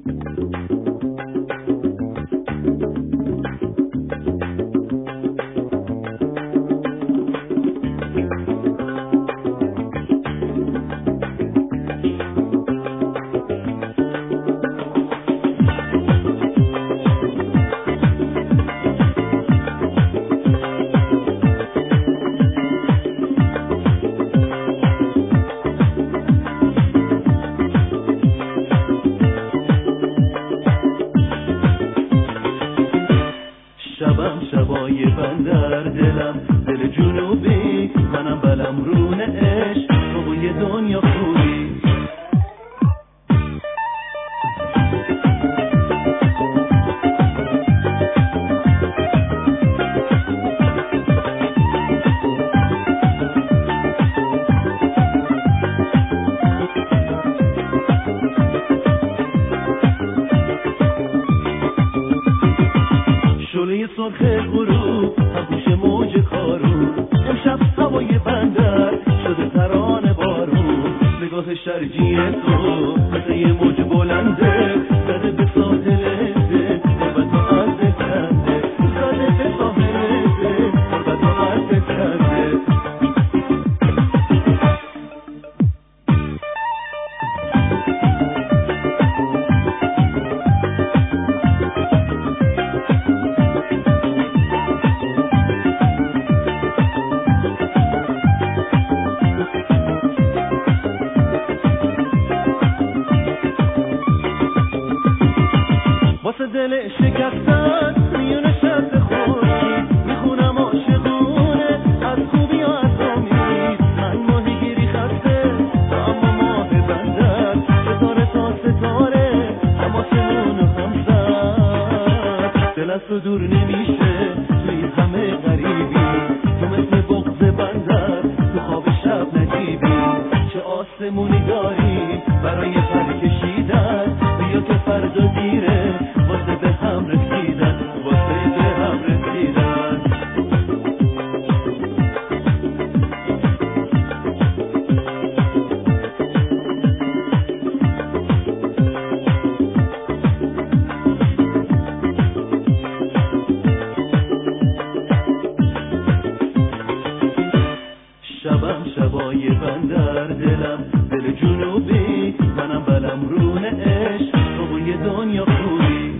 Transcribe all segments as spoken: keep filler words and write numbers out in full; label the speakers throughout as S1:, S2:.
S1: شبم شبای بندر دلم دل جنوبی منم بلم رونه عشق تو و یه دنیا خوبی شعله سرخ غروب همپوش موج کارون امشب هوای بندر شده ترانه بارون نگاه شرجی تو مثل یه موج بلنده زده به ساحل ده قربت و عرض کنده زده به ساحل ده قربت و عرض کنده واسه دل شکستن میونه شرط خورشید میخونم عاشقونه از خوبی و از امید من ماهیگیری خسته تو اما ماه بندر ستاره تا ستاره هم آسمون و هم سر دل از تو دور نمیشه توی همه غریبی تو مثل بغض بندر تو خواب شب نجیبی چه آسمونی داری برای پر کشیدن بیا که فردا دیره واسه به هم رسیدن واسه به هم رسیدن شبم شبای بندر دلم دل جنوبی منم بلم رونه عشق تو و یه دنیا خوبی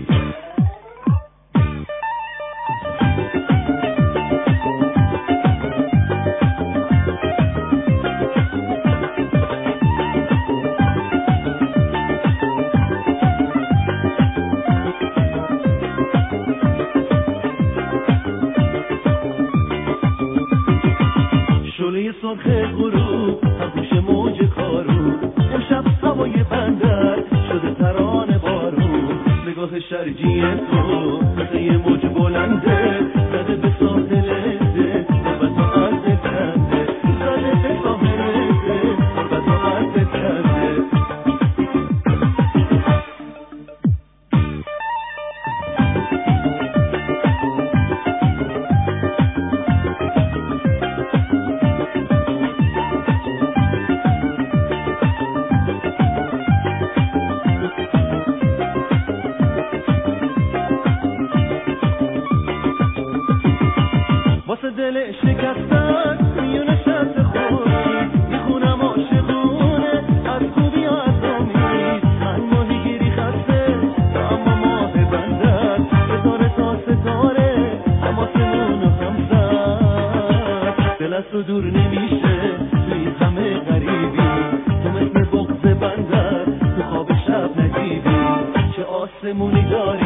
S1: شعله سرخ غروب همپوش موج کارون امشب هوای بندر شده ترانه بارون نگاه شرجی تو مثل یه موج بلنده زده به ساحل ده قربت و عرض کنده زده به ساحل ده قربت و عرض کنده واسه دل شکستن میونه شرط خورشید میخونم عاشقونه از خوبی و از امید من ماهیگیری خسته تو اما ماه بندر ستاره تا ستاره هم آسمون و هم سر دل از تو دور نمیشه توی همه غریبی تو مثل بغض بندر تو خواب شب نجیبی چه آسمونی داری